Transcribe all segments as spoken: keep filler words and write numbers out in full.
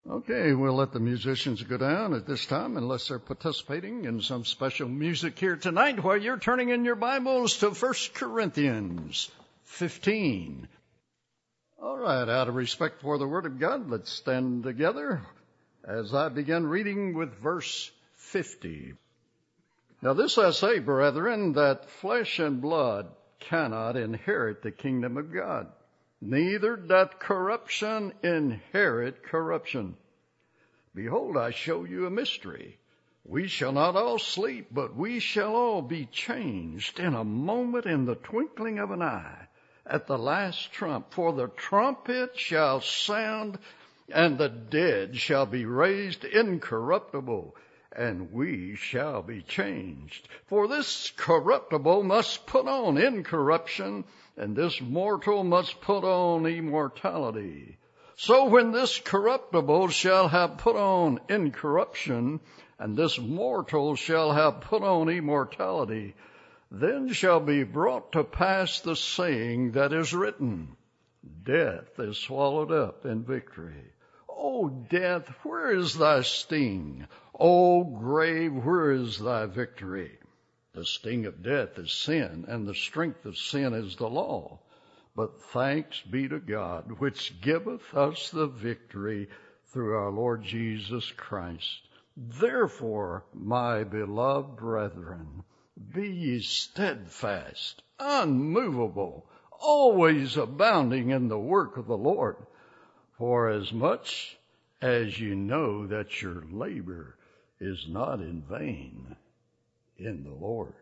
Okay, we'll let the musicians go down at this time unless they're participating in some special music here tonight while you're turning in your Bibles to First Corinthians fifteen. All right, out of respect for the Word of God, let's stand together as I begin reading with verse fifty. Now this I say, brethren, that flesh and blood cannot inherit the kingdom of God, neither doth corruption inherit corruption. Behold, I show you a mystery. We shall not all sleep, but we shall all be changed in a moment, in the twinkling of an eye, at the last trump. For the trumpet shall sound, and the dead shall be raised incorruptible, and we shall be changed. For this corruptible must put on incorruption, and this mortal must put on immortality. So when this corruptible shall have put on incorruption, and this mortal shall have put on immortality, then shall be brought to pass the saying that is written, Death is swallowed up in victory. O death, where is thy sting? O grave, where is thy victory? The sting of death is sin, and the strength of sin is the law. But thanks be to God, which giveth us the victory through our Lord Jesus Christ. Therefore, my beloved brethren, be ye steadfast, unmovable, always abounding in the work of the Lord, for as much as you know that your labor is not in vain in the Lord.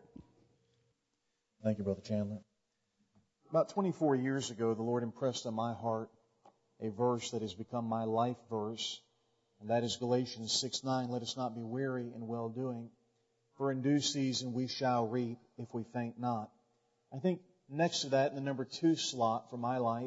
Thank you, Brother Chandler. About twenty-four years ago, the Lord impressed on my heart a verse that has become my life verse, and that is Galatians six nine. Let us not be weary in well-doing, for in due season we shall reap if we faint not. I think next to that, in the number two slot for my life,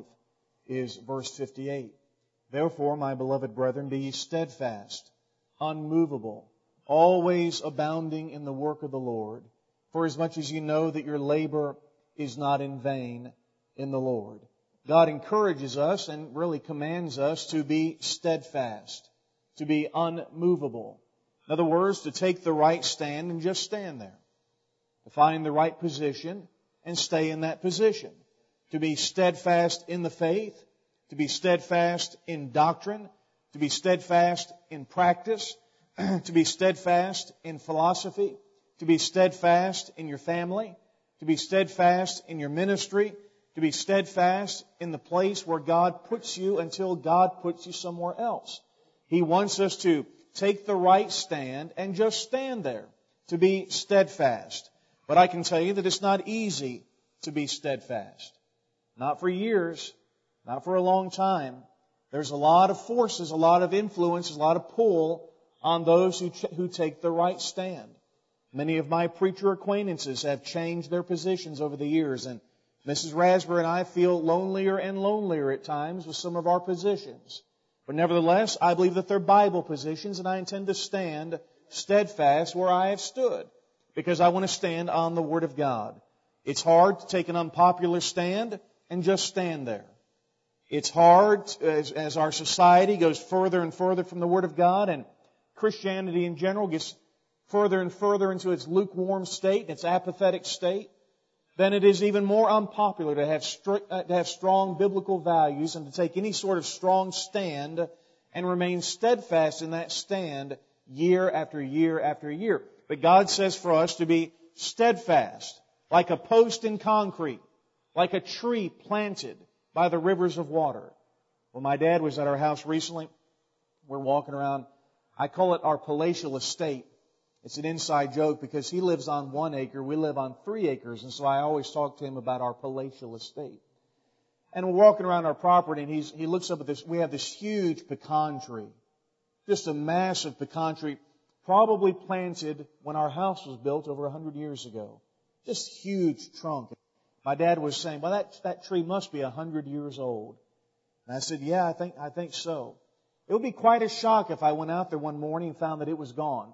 is verse fifty-eight. Therefore, my beloved brethren, be ye steadfast, unmovable, always abounding in the work of the Lord, for as much as you know that your labor is not in vain in the Lord. God encourages us and really commands us to be steadfast, to be unmovable. In other words, to take the right stand and just stand there. To find the right position and stay in that position. To be steadfast in the faith, to be steadfast in doctrine, to be steadfast in practice, to be steadfast in philosophy, to be steadfast in your family, to be steadfast in your ministry, to be steadfast in the place where God puts you until God puts you somewhere else. He wants us to take the right stand and just stand there, to be steadfast. But I can tell you that it's not easy to be steadfast. Not for years, not for a long time. There's a lot of forces, a lot of influences, a lot of pull on those who, ch- who take the right stand. Many of my preacher acquaintances have changed their positions over the years, and Missus Rasberry and I feel lonelier and lonelier at times with some of our positions. But nevertheless, I believe that they're Bible positions, and I intend to stand steadfast where I have stood, because I want to stand on the Word of God. It's hard to take an unpopular stand and just stand there. It's hard as, as our society goes further and further from the Word of God, and Christianity in general gets further and further into its lukewarm state, its apathetic state, then it is even more unpopular to have, strict, uh, to have strong biblical values and to take any sort of strong stand and remain steadfast in that stand year after year after year. But God says for us to be steadfast, like a post in concrete, like a tree planted by the rivers of water. Well, my dad was at our house recently. We're walking around. I call it our palatial estate. It's an inside joke because he lives on one acre, we live on three acres, and so I always talk to him about our palatial estate. And we're walking around our property, and he's, he looks up at this. We have this huge pecan tree, just a massive pecan tree, probably planted when our house was built over a hundred years ago. Just huge trunk. My dad was saying, "Well, that that tree must be a hundred years old." And I said, "Yeah, I think I think so." It would be quite a shock if I went out there one morning and found that it was gone.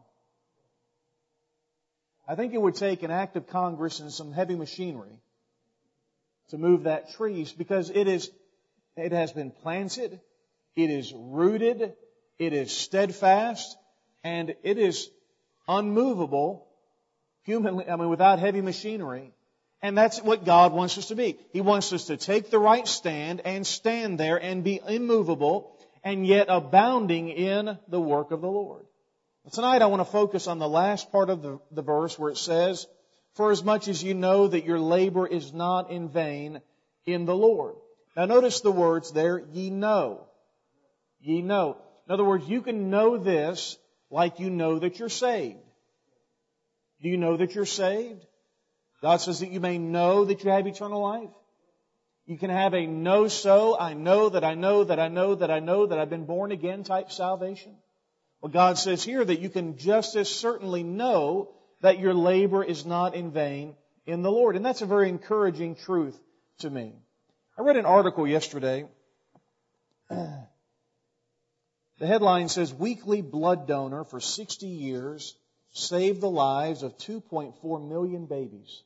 I think it would take an act of Congress and some heavy machinery to move that tree, because it is, it has been planted, it is rooted, it is steadfast, and it is unmovable, humanly, I mean, without heavy machinery. And that's what God wants us to be. He wants us to take the right stand and stand there and be immovable and yet abounding in the work of the Lord. Tonight I want to focus on the last part of the, the verse where it says, "For as much as you know that your labor is not in vain in the Lord." Now notice the words there, ye know. Ye know. In other words, you can know this like you know that you're saved. Do you know that you're saved? God says that you may know that you have eternal life. You can have a know-so, I know that I know that I know that I know that I've been born again type salvation. Well, God says here that you can just as certainly know that your labor is not in vain in the Lord. And that's a very encouraging truth to me. I read an article yesterday. The headline says, "Weekly blood donor for sixty years saved the lives of two point four million babies."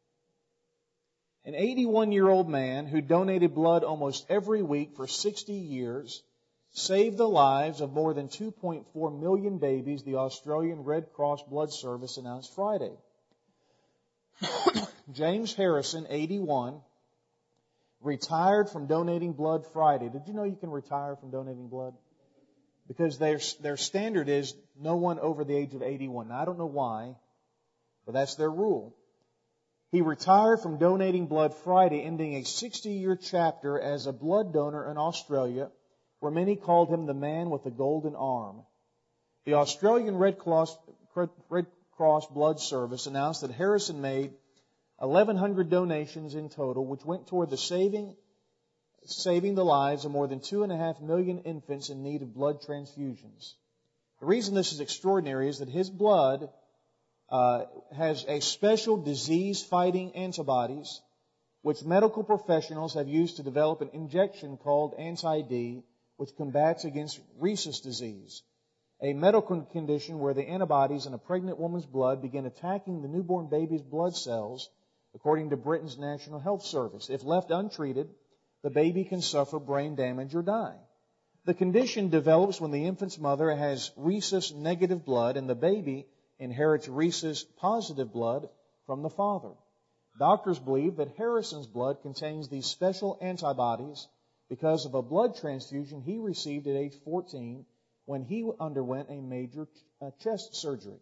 An eighty-one-year-old man who donated blood almost every week for sixty years saved the lives of more than two point four million babies, the Australian Red Cross Blood Service announced Friday. James Harrison, eighty-one, retired from donating blood Friday. Did you know you can retire from donating blood? Because their, their standard is no one over the age of eighty-one. Now, I don't know why, but that's their rule. He retired from donating blood Friday, ending a sixty-year chapter as a blood donor in Australia, where many called him the man with the golden arm. The Australian Red Cross, Red Cross Blood Service announced that Harrison made eleven hundred donations in total, which went toward the saving, saving the lives of more than two and a half million infants in need of blood transfusions. The reason this is extraordinary is that his blood uh, has a special disease-fighting antibodies, which medical professionals have used to develop an injection called Anti-D, which combats against rhesus disease, a medical condition where the antibodies in a pregnant woman's blood begin attacking the newborn baby's blood cells, according to Britain's National Health Service. If left untreated, the baby can suffer brain damage or die. The condition develops when the infant's mother has rhesus-negative blood and the baby inherits rhesus-positive blood from the father. Doctors believe that Harrison's blood contains these special antibodies because of a blood transfusion he received at age fourteen when he underwent a major uh, chest surgery.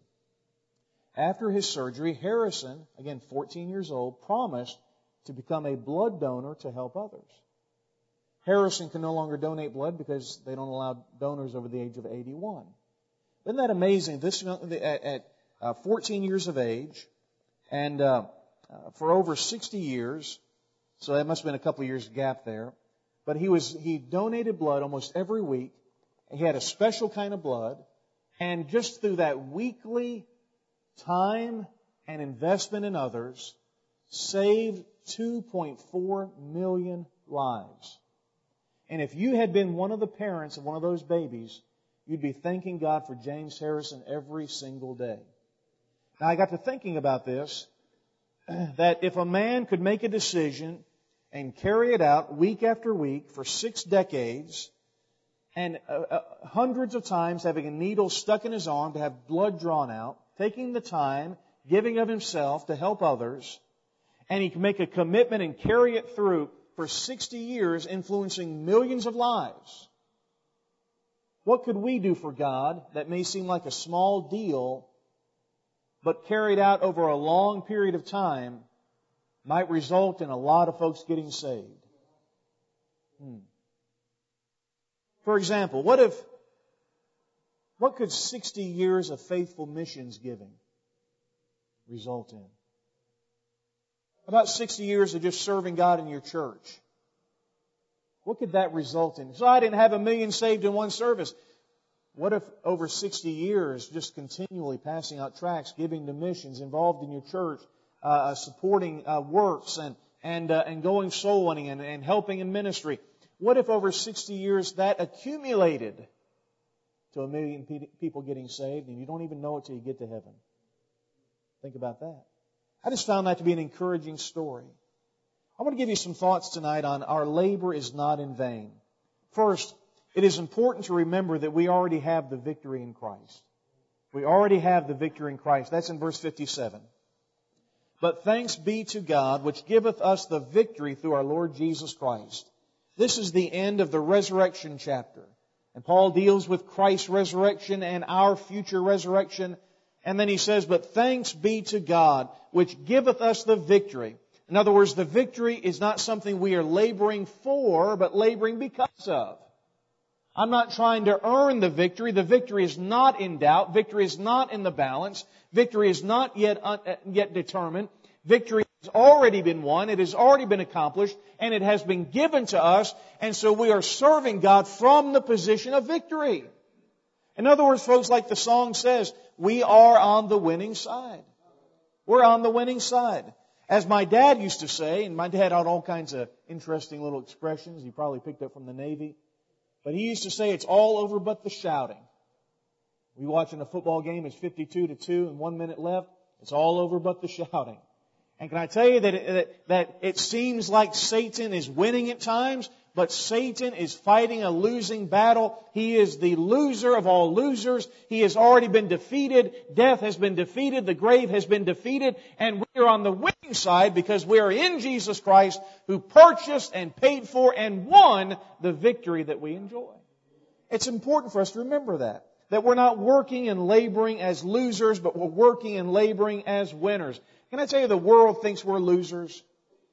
After his surgery, Harrison, again fourteen years old, promised to become a blood donor to help others. Harrison can no longer donate blood because they don't allow donors over the age of eighty-one. Isn't that amazing? This at, at uh, fourteen years of age, and uh, uh, for over sixty years, so that must have been a couple of years gap there. But he was he donated blood almost every week. He had a special kind of blood, and just through that weekly time and investment in others, saved two point four million lives. And if you had been one of the parents of one of those babies, you'd be thanking God for James Harrison every single day. Now, I got to thinking about this, that if a man could make a decision and carry it out week after week for six decades, and uh, uh, hundreds of times having a needle stuck in his arm to have blood drawn out, taking the time, giving of himself to help others, and he can make a commitment and carry it through for sixty years, influencing millions of lives. What could we do for God that may seem like a small deal, but carried out over a long period of time might result in a lot of folks getting saved? Hmm. For example, what if, what could sixty years of faithful missions giving result in? About sixty years of just serving God in your church. What could that result in? So I didn't have a million saved in one service. What if over sixty years just continually passing out tracts, giving to missions, involved in your church, uh, supporting uh, works and and uh, and going soul winning and, and helping in ministry? What if over sixty years that accumulated to a million pe- people getting saved and you don't even know it till you get to heaven? Think about that. I just found that to be an encouraging story. I want to give you some thoughts tonight on our labor is not in vain. First, it is important to remember that we already have the victory in Christ. We already have the victory in Christ. That's in verse fifty-seven. But thanks be to God, which giveth us the victory through our Lord Jesus Christ. This is the end of the resurrection chapter. And Paul deals with Christ's resurrection and our future resurrection. And then he says, but thanks be to God, which giveth us the victory. In other words, the victory is not something we are laboring for, but laboring because of. I'm not trying to earn the victory. The victory is not in doubt. Victory is not in the balance. Victory is not yet, uh, yet determined. Victory has already been won. It has already been accomplished. And it has been given to us. And so we are serving God from the position of victory. In other words, folks, like the song says, we are on the winning side. We're on the winning side. As my dad used to say, and my dad had all kinds of interesting little expressions he probably picked up from the Navy, but he used to say, it's all over but the shouting. We watching a football game, it's fifty-two to two and one minute left. It's all over but the shouting. And can I tell you that it, that, that it seems like Satan is winning at times, but Satan is fighting a losing battle. He is the loser of all losers. He has already been defeated. Death has been defeated. The grave has been defeated. And we are on the winning side because we are in Jesus Christ, who purchased and paid for and won the victory that we enjoy. It's important for us to remember that. That we're not working and laboring as losers, but we're working and laboring as winners. Can I tell you, the world thinks we're losers?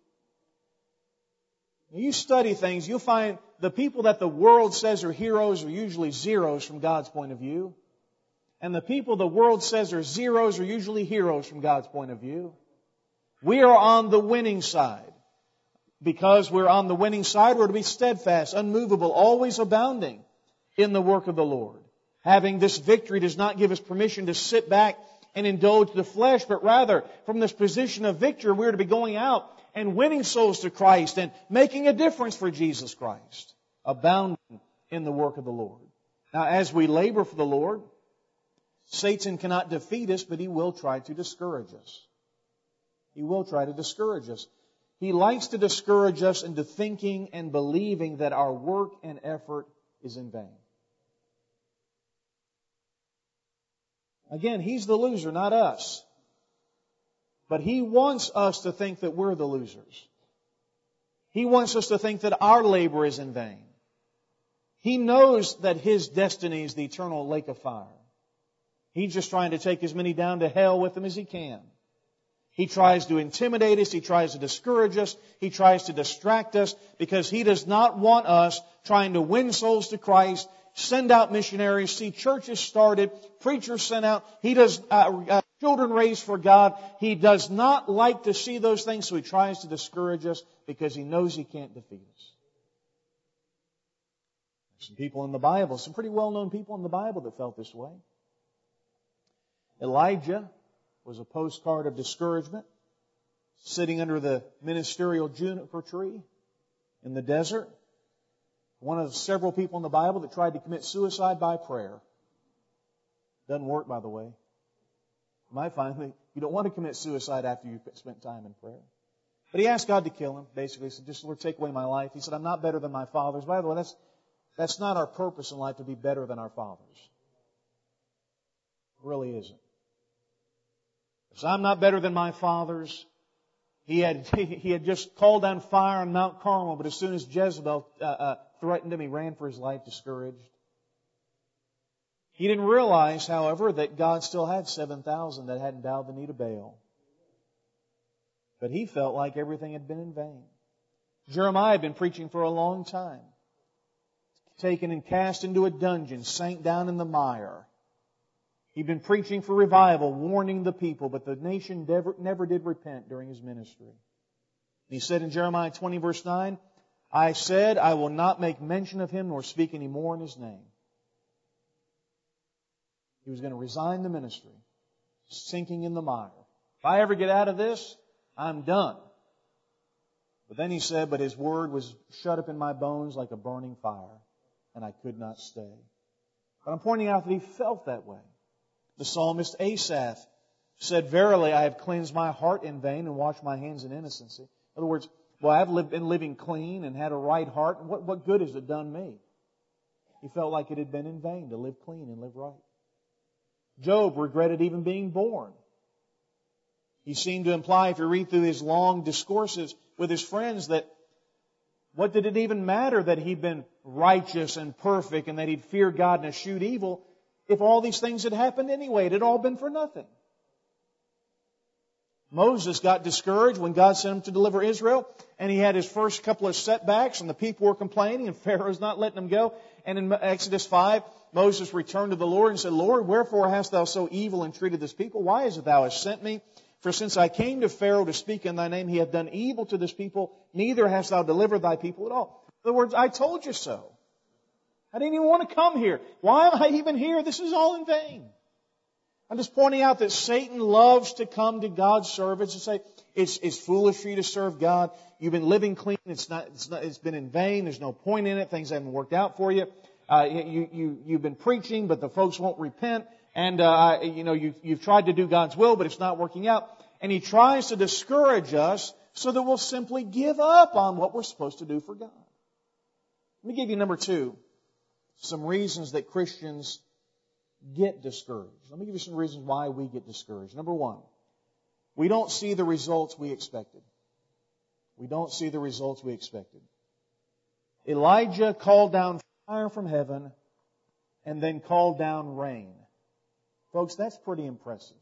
When you study things, you'll find the people that the world says are heroes are usually zeros from God's point of view. And the people the world says are zeros are usually heroes from God's point of view. We are on the winning side. Because we're on the winning side, we're to be steadfast, unmovable, always abounding in the work of the Lord. Having this victory does not give us permission to sit back and indulge the flesh, but rather, from this position of victory, we're to be going out and winning souls to Christ and making a difference for Jesus Christ, abounding in the work of the Lord. Now, as we labor for the Lord, Satan cannot defeat us, but he will try to discourage us. He will try to discourage us. He likes to discourage us into thinking and believing that our work and effort is in vain. Again, he's the loser, not us. But he wants us to think that we're the losers. He wants us to think that our labor is in vain. He knows that his destiny is the eternal lake of fire. He's just trying to take as many down to hell with him as he can. He tries to intimidate us. He tries to discourage us. He tries to distract us because he does not want us trying to win souls to Christ, send out missionaries, see churches started, preachers sent out. He does uh, uh, children raised for God. He does not like to see those things, so he tries to discourage us because he knows he can't defeat us. There's some people in the Bible, some pretty well-known people in the Bible that felt this way. Elijah was a postcard of discouragement, sitting under the ministerial juniper tree in the desert. One of several people in the Bible that tried to commit suicide by prayer. Doesn't work, by the way. You might find that you don't want to commit suicide after you've spent time in prayer. But he asked God to kill him, basically. He said, just Lord, take away my life. He said, I'm not better than my fathers. By the way, that's, that's not our purpose in life, to be better than our fathers. It really isn't. So I'm not better than my fathers. He had, he had just called down fire on Mount Carmel, but as soon as Jezebel uh, uh, threatened him, he ran for his life discouraged. He didn't realize, however, that God still had seven thousand that hadn't bowed the knee to Baal. But he felt like everything had been in vain. Jeremiah had been preaching for a long time. Taken and cast into a dungeon, sank down in the mire. He'd been preaching for revival, warning the people, but the nation never, never did repent during his ministry. He said in Jeremiah twenty, verse nine, I said, I will not make mention of him nor speak any more in his name. He was going to resign the ministry, sinking in the mire. If I ever get out of this, I'm done. But then he said, but his word was shut up in my bones like a burning fire, and I could not stay. But I'm pointing out that he felt that way. The psalmist Asaph said, verily, I have cleansed my heart in vain and washed my hands in innocency. In other words, well, I've lived, been living clean and had a right heart. And what, what good has it done me? He felt like it had been in vain to live clean and live right. Job regretted even being born. He seemed to imply, if you read through his long discourses with his friends, that what did it even matter that he'd been righteous and perfect and that he'd feared God and eschewed evil if all these things had happened anyway? It had all been for nothing. Moses got discouraged when God sent him to deliver Israel, and he had his first couple of setbacks, and the people were complaining, and Pharaoh's not letting them go. And in Exodus five, Moses returned to the Lord and said, Lord, wherefore hast thou so evil entreated this people? Why is it thou hast sent me? For since I came to Pharaoh to speak in thy name, he hath done evil to this people, neither hast thou delivered thy people at all. In other words, I told you so. I didn't even want to come here. Why am I even here? This is all in vain. I'm just pointing out that Satan loves to come to God's servants and say, it's, it's foolish for you to serve God. You've been living clean. It's not, it's not, it's been in vain. There's no point in it. Things haven't worked out for you. Uh, you, you, you've been preaching, but the folks won't repent. And, uh, you know, you, you've tried to do God's will, but it's not working out. And he tries to discourage us so that we'll simply give up on what we're supposed to do for God. Let me give you number two, some reasons that Christians get discouraged. Let me give you some reasons why we get discouraged. Number one, we don't see the results we expected. We don't see the results we expected. Elijah called down fire from heaven and then called down rain. Folks, that's pretty impressive.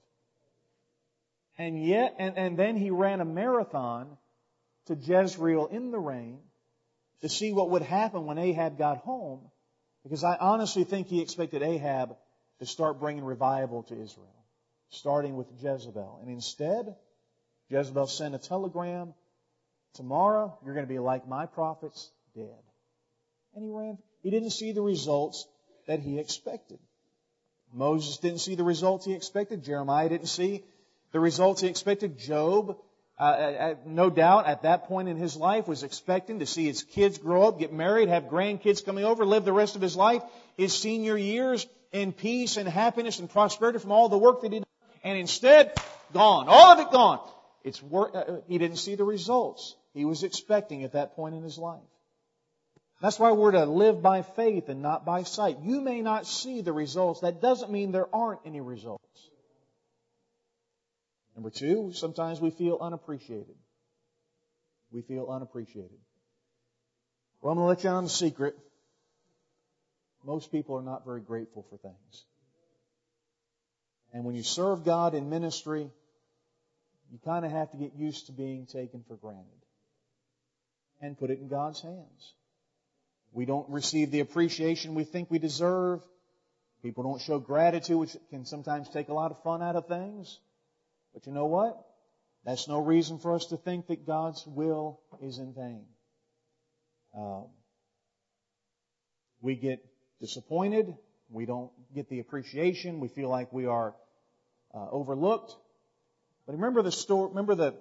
And yet, and, and then he ran a marathon to Jezreel in the rain to see what would happen when Ahab got home, because I honestly think he expected Ahab to start bringing revival to Israel, starting with Jezebel. And instead, Jezebel sent a telegram, tomorrow you're going to be like my prophets, dead. And he ran. He didn't see the results that he expected. Moses didn't see the results he expected. Jeremiah didn't see the results he expected. Job, uh, no doubt at that point in his life, was expecting to see his kids grow up, get married, have grandkids coming over, live the rest of his life, his senior years in peace and happiness and prosperity from all the work that he did. And instead, gone. All of it gone. It's work, uh, he didn't see the results he was expecting at that point in his life. That's why we're to live by faith and not by sight. You may not see the results. That doesn't mean there aren't any results. Number two, sometimes we feel unappreciated. We feel unappreciated. Well, I'm going to let you on a secret. Most people are not very grateful for things. And when you serve God in ministry, you kind of have to get used to being taken for granted and put it in God's hands. We don't receive the appreciation we think we deserve. People don't show gratitude, which can sometimes take a lot of fun out of things. But you know what? That's no reason for us to think that God's will is in vain. Um, we get disappointed. We don't get the appreciation. We feel like we are uh, overlooked. But remember the story. Remember the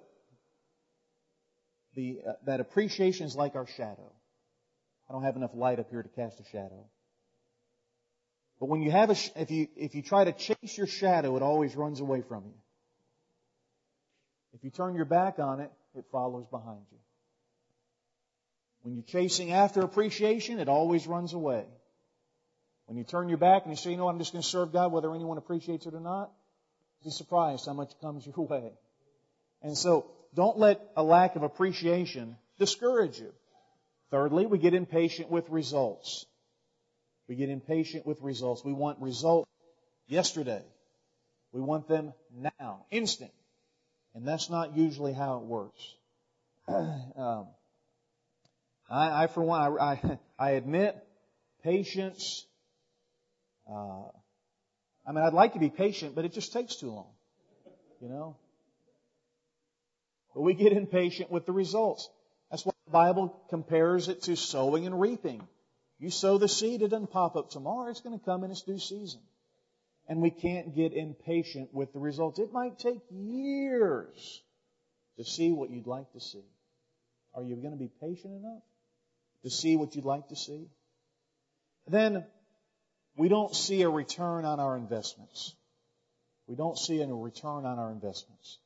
the uh, that appreciation is like our shadow. I don't have enough light up here to cast a shadow. But when you have a, if you if you try to chase your shadow, it always runs away from you. If you turn your back on it, it follows behind you. When you're chasing after appreciation, it always runs away. When you turn your back and you say, you know, I'm just going to serve God whether anyone appreciates it or not, be surprised how much comes your way. And so, don't let a lack of appreciation discourage you. Thirdly, we get impatient with results. We get impatient with results. We want results yesterday. We want them now, instant. And that's not usually how it works. um, I, I, for one, I, I, I admit patience. Uh, I mean, I'd like to be patient, but it just takes too long. You know? But we get impatient with the results. That's why the Bible compares it to sowing and reaping. You sow the seed, it doesn't pop up tomorrow. It's going to come in its due season. And we can't get impatient with the results. It might take years to see what you'd like to see. Are you going to be patient enough to see what you'd like to see? Then we don't see a return on our investments. We don't see a return on our investments.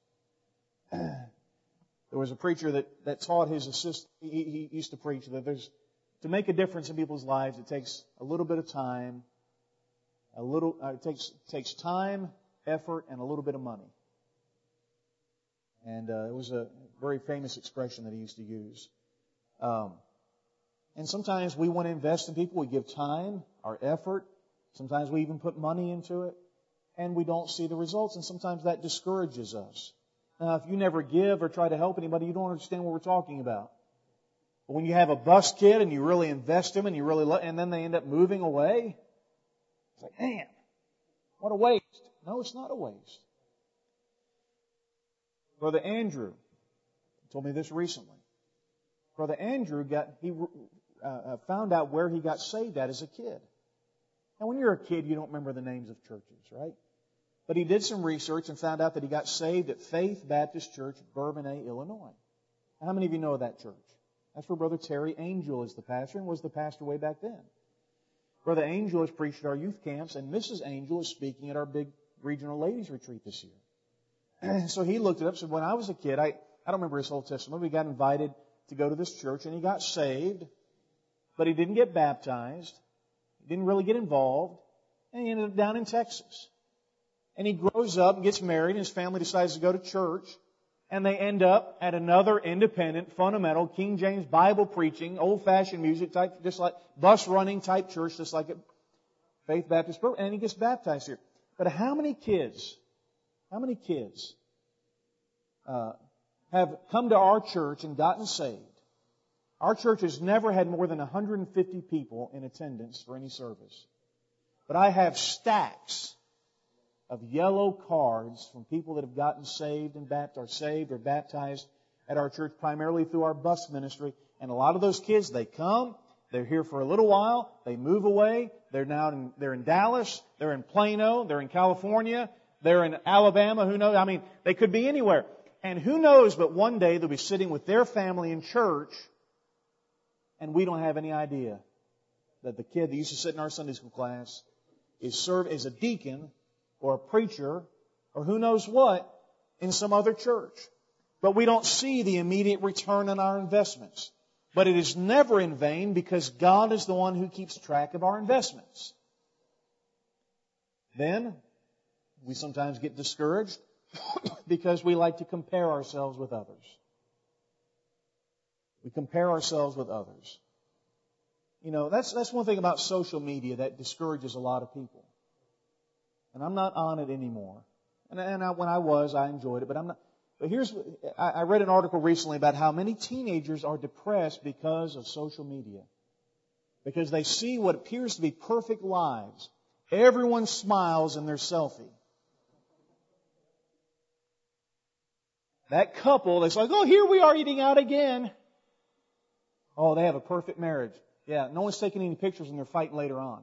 There was a preacher that, that taught his assistant, he, he used to preach that there's to make a difference in people's lives, it takes a little bit of time, a little, uh, it takes, takes time, effort, and a little bit of money. And uh, it was a very famous expression that he used to use. Um, and sometimes we want to invest in people. We give time, our effort. Sometimes we even put money into it. And we don't see the results. And sometimes that discourages us. Now, if you never give or try to help anybody, you don't understand what we're talking about. But when you have a bus kid and you really invest them and you really lo- and then they end up moving away, it's like, man, what a waste. No, it's not a waste. Brother Andrew told me this recently. Brother Andrew got he uh, found out where he got saved at as a kid. Now, when you're a kid, you don't remember the names of churches, right? But he did some research and found out that he got saved at Faith Baptist Church, Bourbonnais, Illinois. How many of you know that church? That's where Brother Terry Angel is the pastor and was the pastor way back then. Brother Angel has preached at our youth camps, and Missus Angel is speaking at our big regional ladies retreat this year. So he looked it up and said, when I was a kid, I, I don't remember his whole testimony, we got invited to go to this church, and he got saved, but he didn't get baptized. He didn't really get involved, and he ended up down in Texas. And he grows up and gets married, and his family decides to go to church, and they end up at another independent, fundamental, King James Bible preaching, old-fashioned music type, just like bus running type church, just like at Faith Baptist, and he gets baptized here. But how many kids, how many kids uh, have come to our church and gotten saved? Our church has never had more than one hundred fifty people in attendance for any service. But I have stacks of yellow cards from people that have gotten saved and baptized, or saved or baptized at our church, primarily through our bus ministry. And a lot of those kids, they come, they're here for a little while, they move away, they're now in, they're in Dallas, they're in Plano, they're in California, they're in Alabama, who knows? I mean, they could be anywhere. And who knows, but one day they'll be sitting with their family in church, and we don't have any idea that the kid that used to sit in our Sunday school class is served as a deacon or a preacher, or who knows what, in some other church. But we don't see the immediate return on our investments. But it is never in vain, because God is the one who keeps track of our investments. Then, we sometimes get discouraged because we like to compare ourselves with others. We compare ourselves with others. You know, that's that's one thing about social media that discourages a lot of people. And I'm not on it anymore. And, and I, when I was, I enjoyed it. But I'm not. But here's, I, I read an article recently about how many teenagers are depressed because of social media. Because they see what appears to be perfect lives. Everyone smiles in their selfie. That couple that's like, oh, here we are eating out again. Oh, they have a perfect marriage. Yeah, no one's taking any pictures and they're fighting later on.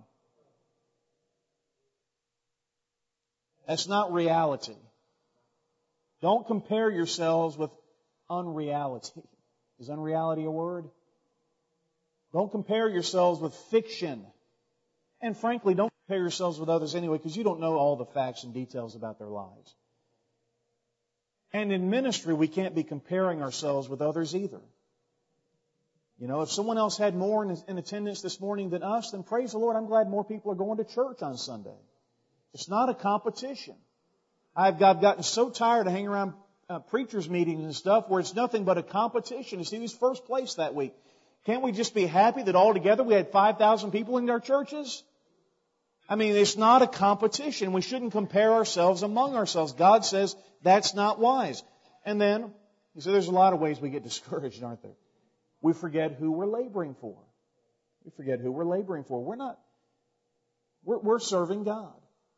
That's not reality. Don't compare yourselves with unreality. Is unreality a word? Don't compare yourselves with fiction. And frankly, don't compare yourselves with others anyway, because you don't know all the facts and details about their lives. And in ministry, we can't be comparing ourselves with others either. You know, if someone else had more in, in attendance this morning than us, then praise the Lord, I'm glad more people are going to church on Sunday. It's not a competition. I've, I've gotten so tired of hanging around uh, preachers' meetings and stuff where it's nothing but a competition to see who's first place that week. Can't we just be happy that all together we had five thousand people in our churches? I mean, it's not a competition. We shouldn't compare ourselves among ourselves. God says that's not wise. And then, you see, there's a lot of ways we get discouraged, aren't there? We forget who we're laboring for. We forget who we're laboring for. We're not, we're, we're serving God.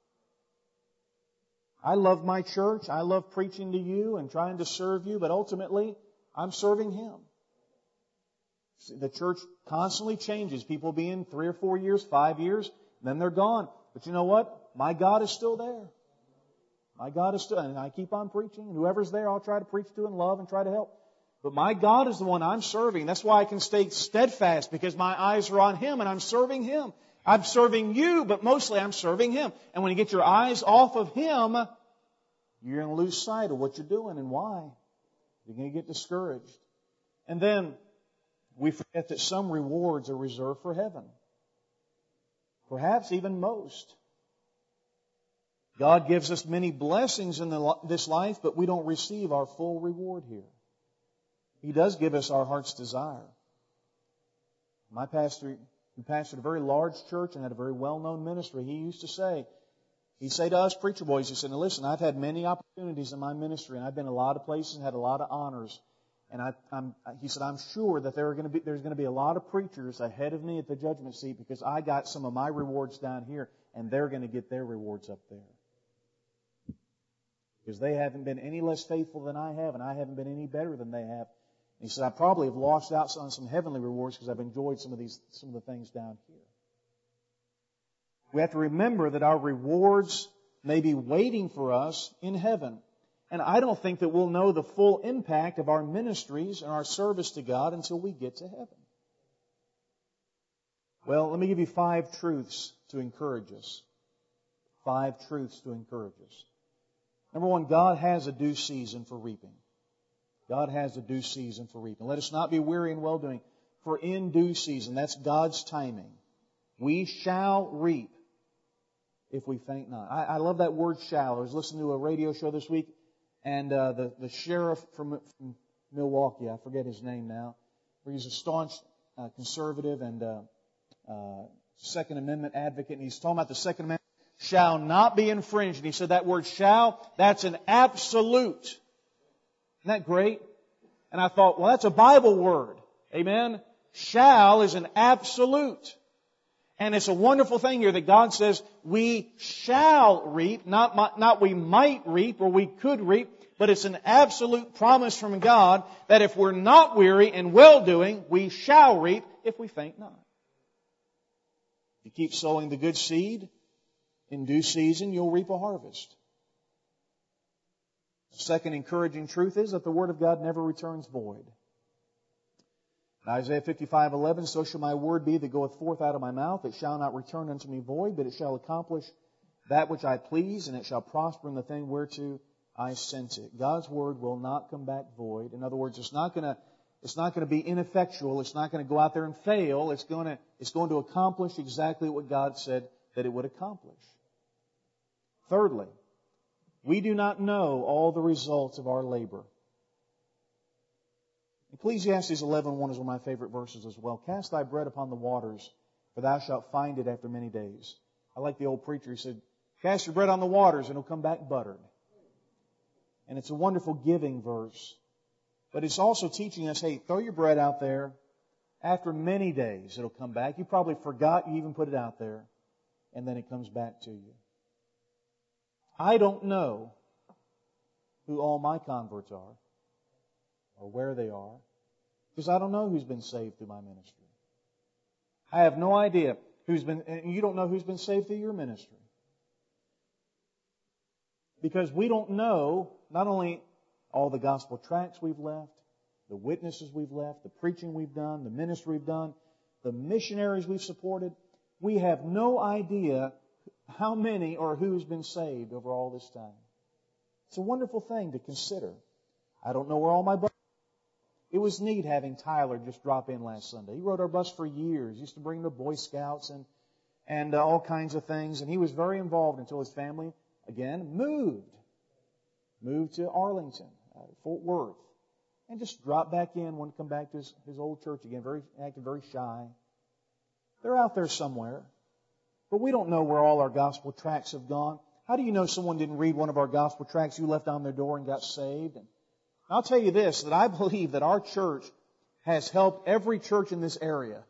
I love my church. I love preaching to you and trying to serve you, but ultimately, I'm serving Him. See, the church constantly changes. People be in three or four years, five years, then they're gone. But you know what? My God is still there. My God is still, and I keep on preaching, and whoever's there, I'll try to preach to and love and try to help. But my God is the one I'm serving. That's why I can stay steadfast, because my eyes are on Him and I'm serving Him. I'm serving you, but mostly I'm serving Him. And when you get your eyes off of Him, you're going to lose sight of what you're doing and why. You're going to get discouraged. And then we forget that some rewards are reserved for heaven. Perhaps even most. God gives us many blessings in the, this life, but we don't receive our full reward here. He does give us our heart's desire. My pastor, who pastored a very large church and had a very well-known ministry, he used to say, he'd say to us preacher boys, he said, now listen, I've had many opportunities in my ministry, and I've been a lot of places and had a lot of honors. And I, I'm, he said, I'm sure that there are going to be, there's going to be a lot of preachers ahead of me at the judgment seat because I got some of my rewards down here, and they're going to get their rewards up there. Because they haven't been any less faithful than I have, and I haven't been any better than they have. And he said, I probably have lost out on some heavenly rewards because I've enjoyed some of these, some of the things down here. We have to remember that our rewards may be waiting for us in heaven. And I don't think that we'll know the full impact of our ministries and our service to God until we get to heaven. Well, let me give you five truths to encourage us. Five truths to encourage us. Number one, God has a due season for reaping. God has a due season for reaping. Let us not be weary in well-doing, for in due season, that's God's timing, we shall reap if we faint not. I, I love that word shall. I was listening to a radio show this week, and uh, the, the sheriff from, from Milwaukee, I forget his name now, where he's a staunch uh, conservative and uh, uh, Second Amendment advocate, and he's talking about the Second Amendment shall not be infringed. And he said that word shall, that's an absolute. Isn't that great? And I thought, well, that's a Bible word. Amen? Shall is an absolute. And it's a wonderful thing here that God says we shall reap, not, not we might reap or we could reap, but it's an absolute promise from God that if we're not weary in well-doing, we shall reap if we faint not. If you keep sowing the good seed, in due season you'll reap a harvest. The second encouraging truth is that the Word of God never returns void. In Isaiah fifty-five eleven, so shall my word be that goeth forth out of my mouth. It shall not return unto me void, but it shall accomplish that which I please, and it shall prosper in the thing whereto I sent it. God's Word will not come back void. In other words, it's not going to, it's not going to be ineffectual. It's not going to go out there and fail. It's going to, it's going to accomplish exactly what God said that it would accomplish. Thirdly, we do not know all the results of our labor. Ecclesiastes eleven one is one of my favorite verses as well. Cast thy bread upon the waters, for thou shalt find it after many days. I like the old preacher. He said, cast your bread on the waters and it'll come back buttered. And it's a wonderful giving verse. But it's also teaching us, hey, throw your bread out there. After many days it'll come back. You probably forgot you even put it out there. And then it comes back to you. I don't know who all my converts are or where they are because I don't know who's been saved through my ministry. I have no idea who's been, and you don't know who's been saved through your ministry. Because we don't know not only all the gospel tracts we've left, the witnesses we've left, the preaching we've done, the ministry we've done, the missionaries we've supported. We have no idea how many or who's been saved over all this time. It's a wonderful thing to consider. I don't know where all my bus. It was neat having Tyler just drop in last Sunday. He rode our bus for years. He used to bring the Boy Scouts and and uh, all kinds of things. And he was very involved until his family, again, moved. Moved to Arlington, uh, Fort Worth. And just dropped back in, wanted to come back to his, his old church again. Very acted very shy. They're out there somewhere. But we don't know where all our gospel tracts have gone. How do you know someone didn't read one of our gospel tracts you left on their door and got saved? And I'll tell you this, that I believe that our church has helped every church in this area.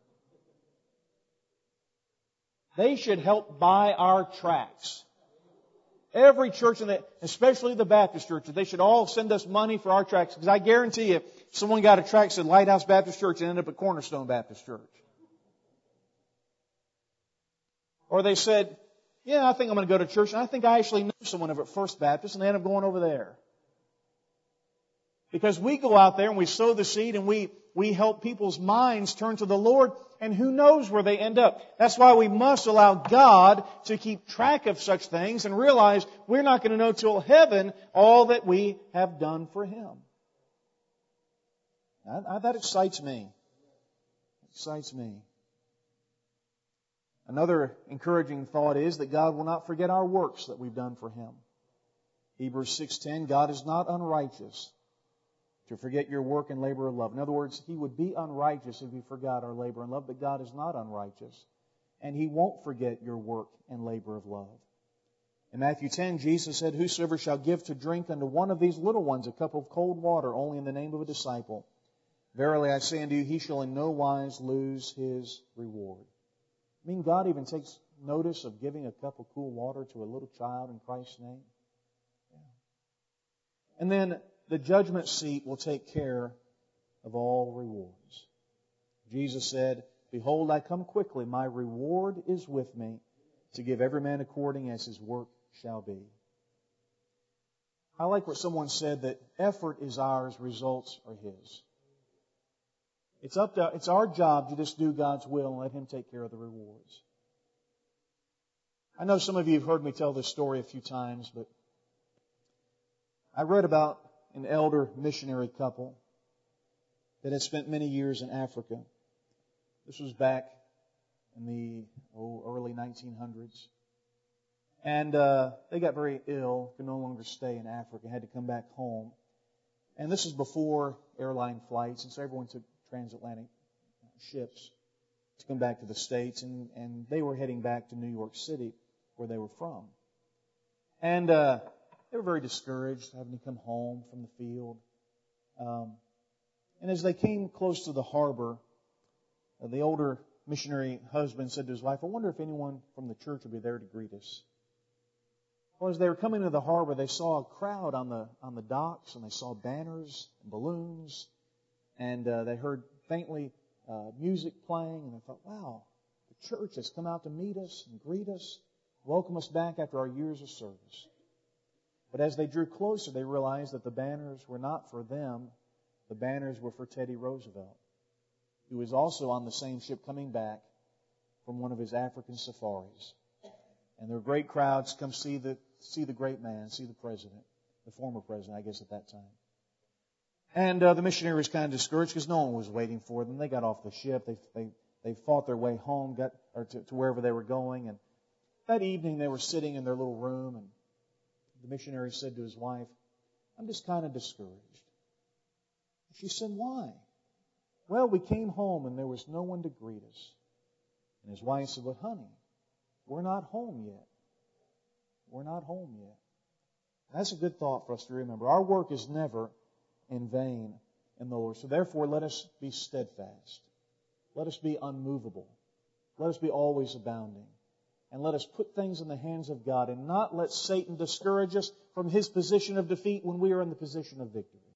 They should help buy our tracts. Every church, in the, especially the Baptist churches, they should all send us money for our tracts. Because I guarantee you, if someone got a tract that said Lighthouse Baptist Church and ended up at Cornerstone Baptist Church. Or they said, yeah, I think I'm going to go to church. And I think I actually know someone over at First Baptist, and they end up going over there. Because we go out there and we sow the seed and we, we help people's minds turn to the Lord, and who knows where they end up. That's why we must allow God to keep track of such things and realize we're not going to know till heaven all that we have done for Him. Now, that excites me. excites me. Another encouraging thought is that God will not forget our works that we've done for Him. Hebrews six ten, God is not unrighteous to forget your work and labor of love. In other words, He would be unrighteous if He forgot our labor and love, but God is not unrighteous. And He won't forget your work and labor of love. In Matthew ten, Jesus said, whosoever shall give to drink unto one of these little ones a cup of cold water only in the name of a disciple, verily I say unto you, he shall in no wise lose his reward. I mean, God even takes notice of giving a cup of cool water to a little child in Christ's name. Yeah. And then the judgment seat will take care of all rewards. Jesus said, behold, I come quickly. My reward is with me to give every man according as his work shall be. I like what someone said, that effort is ours, results are His. It's up to, it's our job to just do God's will and let Him take care of the rewards. I know some of you have heard me tell this story a few times, but I read about an elder missionary couple that had spent many years in Africa. This was back in the oh, early nineteen hundreds. And uh, they got very ill, could no longer stay in Africa, had to come back home. And this is before airline flights, and so everyone took transatlantic ships to come back to the States, and, and they were heading back to New York City, where they were from. And uh, they were very discouraged, having to come home from the field. Um, and as they came close to the harbor, uh, the older missionary husband said to his wife, I wonder if anyone from the church will be there to greet us. Well, as they were coming to the harbor, they saw a crowd on the on the docks, and they saw banners and balloons, and uh, they heard faintly uh, music playing, and they thought, wow, the church has come out to meet us and greet us, welcome us back after our years of service. But as they drew closer, they realized that the banners were not for them. The banners were for Teddy Roosevelt, who was also on the same ship coming back from one of his African safaris. And there were great crowds come see the see the great man, see the president, the former president, I guess, at that time. And uh, the missionary was kind of discouraged because no one was waiting for them. They got off the ship. They they they fought their way home, got or to, to wherever they were going. And that evening they were sitting in their little room, and the missionary said to his wife, I'm just kind of discouraged. She said, why? Well, we came home and there was no one to greet us. And his wife said, well, honey, we're not home yet. We're not home yet. That's a good thought for us to remember. Our work is never in vain in the Lord. So therefore, let us be steadfast. Let us be unmovable. Let us be always abounding. And let us put things in the hands of God and not let Satan discourage us from his position of defeat when we are in the position of victory.